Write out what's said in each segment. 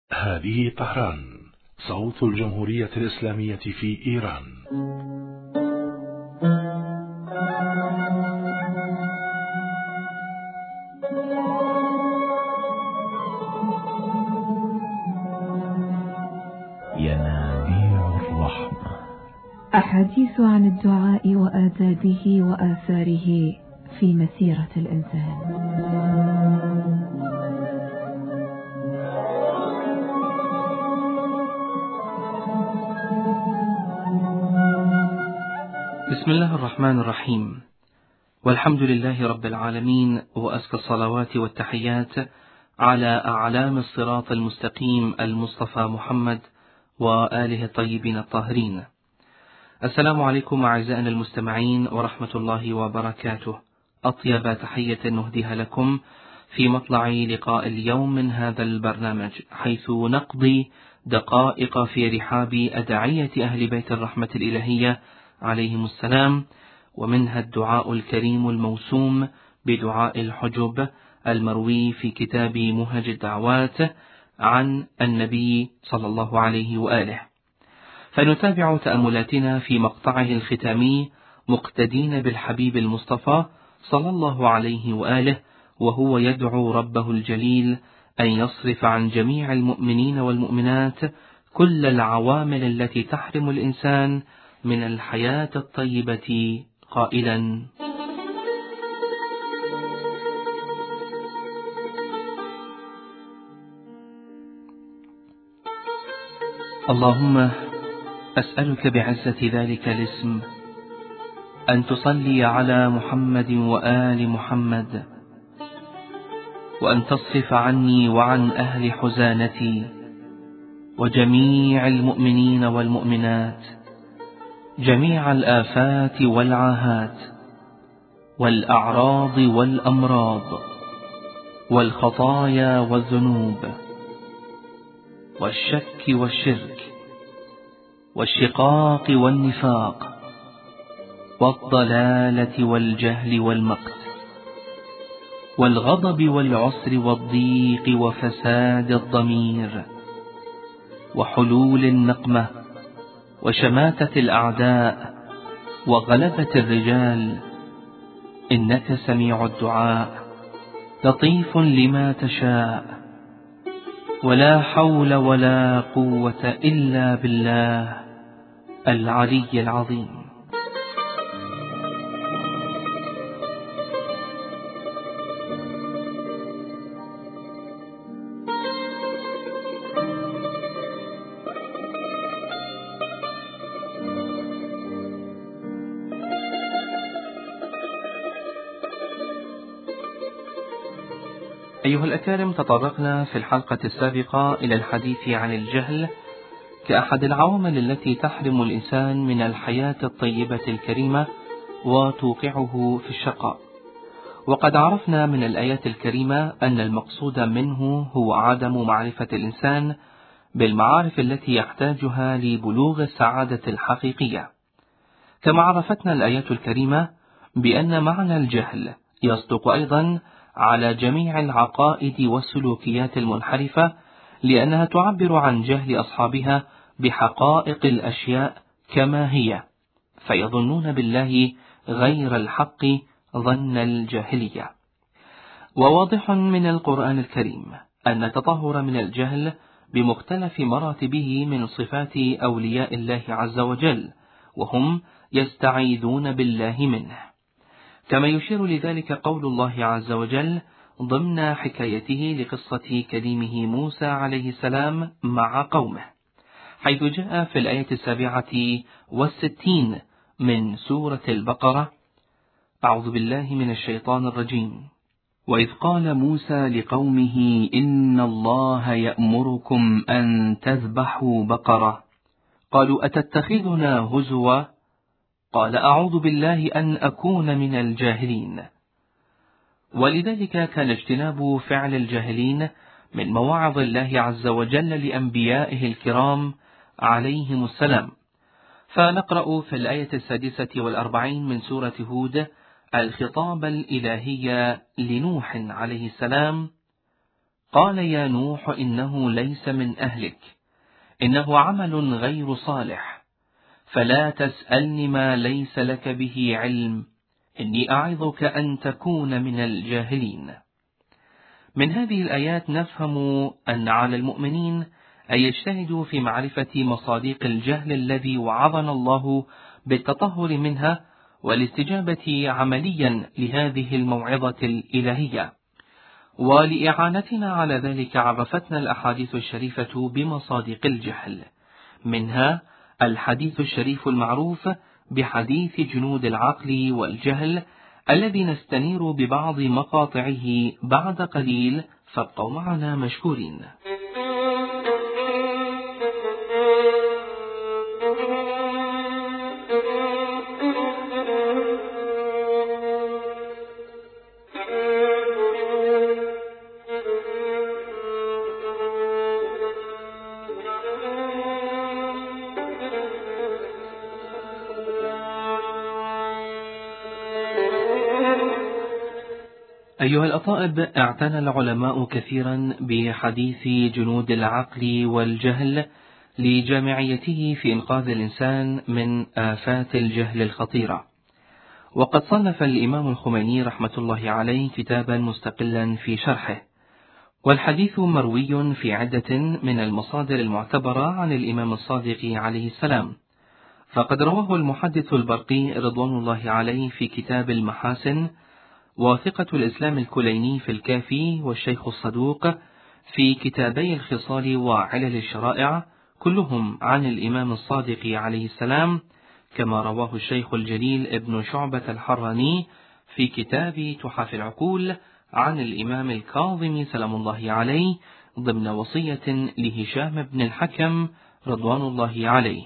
هذه طهران، صوت الجمهورية الإسلامية في إيران. ينابيع الرحمة، أحاديث عن الدعاء وآدابه وآثاره في مسيرة الإنسان. بسم الله الرحمن الرحيم، والحمد لله رب العالمين، وأزكى الصلوات والتحيات على أعلام الصراط المستقيم المصطفى محمد وآله الطيبين الطاهرين. السلام عليكم أعزائنا المستمعين ورحمة الله وبركاته. أطيب تحية نهديها لكم في مطلع لقاء اليوم من هذا البرنامج، حيث نقضي دقائق في رحاب أدعية أهل بيت الرحمة الإلهية عليهم السلام، ومنها الدعاء الكريم الموسوم بدعاء الحجب المروي في كتاب مهج الدعوات عن النبي صلى الله عليه وآله. فنتابع تأملاتنا في مقطعه الختامي مقتدين بالحبيب المصطفى صلى الله عليه وآله، وهو يدعو ربه الجليل أن يصرف عن جميع المؤمنين والمؤمنات كل العوامل التي تحرم الإنسان من الحياة الطيبة، قائلا: اللهم أسألك بعزة ذلك الاسم أن تصلي على محمد وآل محمد، وأن تصرف عني وعن أهل حزانتي وجميع المؤمنين والمؤمنات جميع الآفات والعاهات والأعراض والأمراض والخطايا والذنوب والشك والشرك والشقاق والنفاق والضلالة والجهل والمقت والغضب والعسر والضيق وفساد الضمير وحلول النقمة وشماتة الأعداء وغلبة الرجال، إنك سميع الدعاء لطيف لما تشاء، ولا حول ولا قوة إلا بالله العلي العظيم. أيها الأكارم، تطرقنا في الحلقة السابقة إلى الحديث عن الجهل كأحد العوامل التي تحرم الإنسان من الحياة الطيبة الكريمة وتوقعه في الشقاء. وقد عرفنا من الآيات الكريمة أن المقصود منه هو عدم معرفة الإنسان بالمعارف التي يحتاجها لبلوغ السعادة الحقيقية. كما عرفتنا الآيات الكريمة بأن معنى الجهل يصدق أيضا على جميع العقائد والسلوكيات المنحرفة، لأنها تعبر عن جهل أصحابها بحقائق الأشياء كما هي، فيظنون بالله غير الحق ظن الجاهلية. وواضح من القرآن الكريم أن التطهر من الجهل بمختلف مراتبه من صفات أولياء الله عز وجل، وهم يستعيذون بالله منه، كما يشير لذلك قول الله عز وجل ضمن حكايته لقصة كليمه موسى عليه السلام مع قومه، حيث جاء في الآية 67 من سورة البقرة: أعوذ بالله من الشيطان الرجيم. وإذ قال موسى لقومه إن الله يأمركم أن تذبحوا بقرة، قالوا أتتخذنا هزوا، قال أعوذ بالله أن أكون من الجاهلين. ولذلك كان اجتناب فعل الجاهلين من مواعظ الله عز وجل لأنبيائه الكرام عليهم السلام. فنقرأ في الآية 46 من سورة هود الخطاب الإلهي لنوح عليه السلام، قال: يا نوح إنه ليس من أهلك، إنه عمل غير صالح، فلا تسألني ما ليس لك به علم، إني أعظك أن تكون من الجاهلين. من هذه الآيات نفهم أن على المؤمنين أن يجتهدوا في معرفة مصادق الجهل الذي وعظنا الله بالتطهر منها والاستجابة عمليا لهذه الموعظة الإلهية. ولإعانتنا على ذلك عرفتنا الأحاديث الشريفة بمصادق الجهل، منها الحديث الشريف المعروف بحديث جنود العقل والجهل الذي نستنير ببعض مقاطعه بعد قليل، فابقوا معنا مشكورين. أيها الأطائب، اعتنى العلماء كثيرا بحديث جنود العقل والجهل لجامعيته في إنقاذ الإنسان من آفات الجهل الخطيرة. وقد صنف الإمام الخميني رحمة الله عليه كتابا مستقلا في شرحه، والحديث مروي في عدة من المصادر المعتبرة عن الإمام الصادق عليه السلام. فقد رواه المحدث البرقي رضوان الله عليه في كتاب المحاسن، وثقة الإسلام الكليني في الكافي، والشيخ الصدوق في كتابي الخصال وعلل الشرائع، كلهم عن الإمام الصادق عليه السلام، كما رواه الشيخ الجليل ابن شعبة الحراني في كتاب تحف العقول عن الإمام الكاظم سلام الله عليه ضمن وصية لهشام بن الحكم رضوان الله عليه.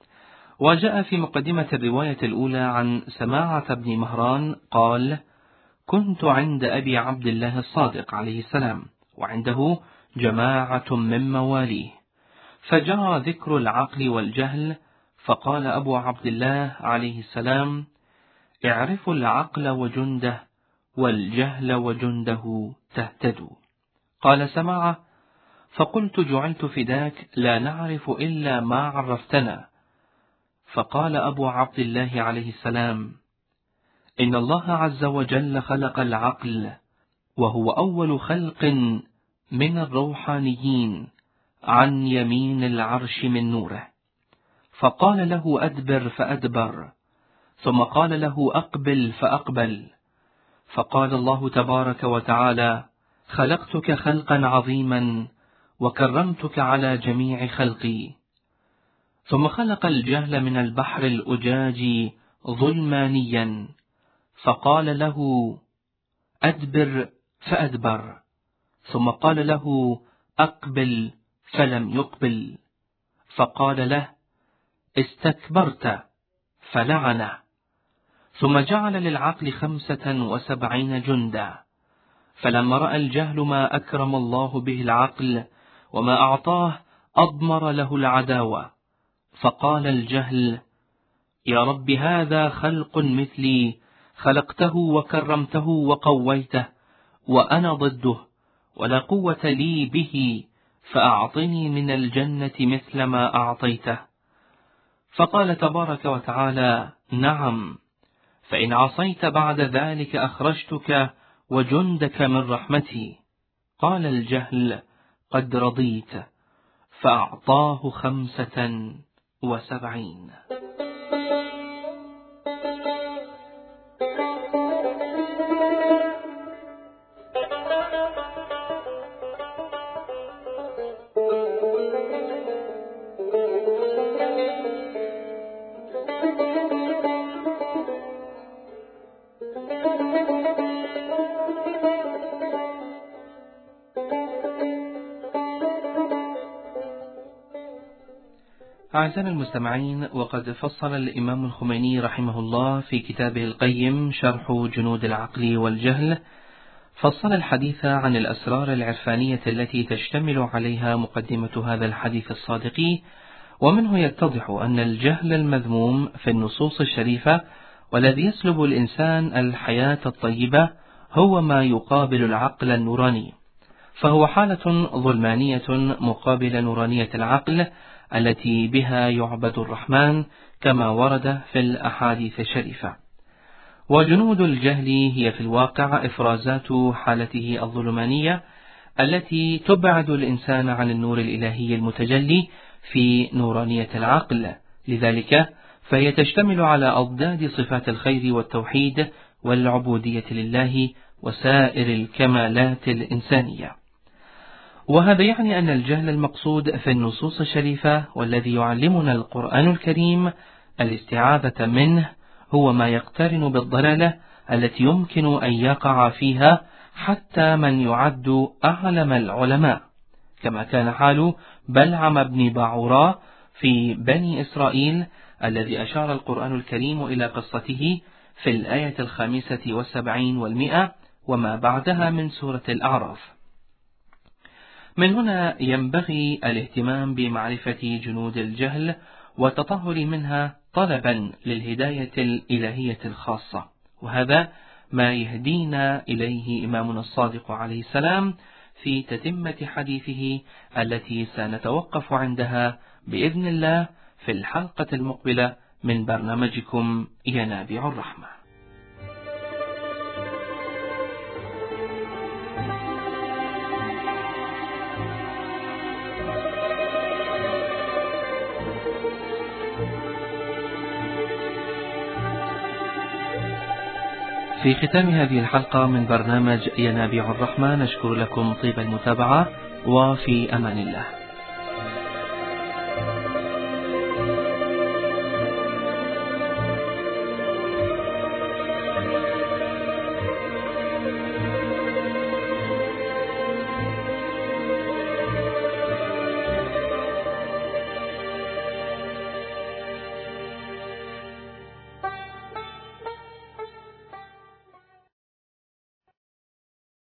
وجاء في مقدمة الرواية الأولى عن سماعة بن مهران قال: كنت عند أبي عبد الله الصادق عليه السلام، وعنده جماعة من مواليه، فجرى ذكر العقل والجهل، فقال أبو عبد الله عليه السلام: اعرفوا العقل وجنده، والجهل وجنده تهتدوا. قال سماعة: فقلت جعلت فداك لا نعرف إلا ما عرفتنا. فقال أبو عبد الله عليه السلام: إن الله عز وجل خلق العقل، وهو أول خلق من الروحانيين عن يمين العرش من نوره، فقال له أدبر فأدبر، ثم قال له أقبل فأقبل، فقال الله تبارك وتعالى: خلقتك خلقا عظيما وكرمتك على جميع خلقي. ثم خلق الجهل من البحر الأجاج ظلمانيا، فقال له أدبر فأدبر، ثم قال له أقبل فلم يقبل، فقال له استكبرت فلعنه. ثم جعل للعقل 75 جندا، فلما رأى الجهل ما أكرم الله به العقل وما أعطاه أضمر له العداوة، فقال الجهل: يا رب هذا خلق مثلي، خلقته وكرمته وقويته، وأنا ضده، ولا قوة لي به، فأعطني من الجنة مثل ما أعطيته. فقال تبارك وتعالى: نعم، فإن عصيت بعد ذلك أخرجتك وجندك من رحمتي. قال الجهل: قد رضيت، فأعطاه 75. أعزائنا المستمعين، وقد فصل الإمام الخميني رحمه الله في كتابه القيم شرح جنود العقل والجهل، فصل الحديث عن الأسرار العرفانية التي تشتمل عليها مقدمة هذا الحديث الصادق، ومنه يتضح أن الجهل المذموم في النصوص الشريفة والذي يسلب الإنسان الحياة الطيبة هو ما يقابل العقل النوراني، فهو حالة ظلمانية مقابل نورانية العقل التي بها يعبد الرحمن كما ورد في الأحاديث الشريفة. وجنود الجهل هي في الواقع إفرازات حالته الظلمانية التي تبعد الإنسان عن النور الإلهي المتجلي في نورانية العقل، لذلك فهي تشتمل على أضداد صفات الخير والتوحيد والعبودية لله وسائر الكمالات الإنسانية. وهذا يعني أن الجهل المقصود في النصوص الشريفة والذي يعلمنا القرآن الكريم الاستعاذة منه هو ما يقترن بالضلالة التي يمكن أن يقع فيها حتى من يعد أعلم العلماء، كما كان حال بلعم بن باعوراء في بني إسرائيل الذي أشار القرآن الكريم إلى قصته في الآية 75 والمئة وما بعدها من سورة الأعراف. من هنا ينبغي الاهتمام بمعرفة جنود الجهل والتطهر منها طلبا للهداية الإلهية الخاصة، وهذا ما يهدينا إليه إمامنا الصادق عليه السلام في تتمة حديثه التي سنتوقف عندها بإذن الله في الحلقة المقبلة من برنامجكم ينابيع الرحمة. في ختام هذه الحلقة من برنامج ينابيع الرحمة نشكر لكم طيب المتابعة، وفي أمان الله.